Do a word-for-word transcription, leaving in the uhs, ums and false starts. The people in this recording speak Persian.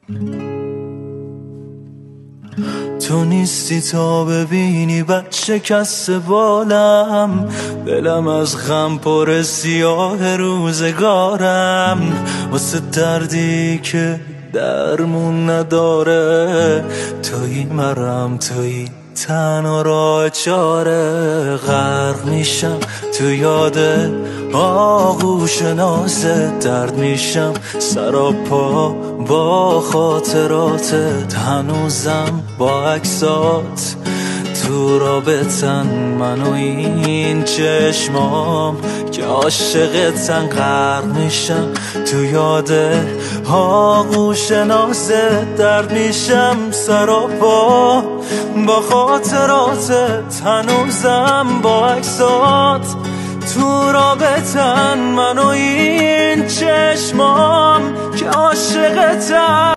تو نیستی تا ببینی بد شکست بالم، دلم از غم پر سیاه روزگارم، واسه دردی که درمون نداره، تویی مرم تویی تنها راه چاره. غرق میشم تو یاد آغوش نازت، درد میشم سراپا با خاطراتت، هنوزم با عکسات تو رابطن، من و این چشمام که عاشقتن. غرق میشم تو یاد آغوش نازت، درد میشم سراپا با خاطراتت، هنوزم با عکسات تو رابطن، من و این چشمام که عاشقتن.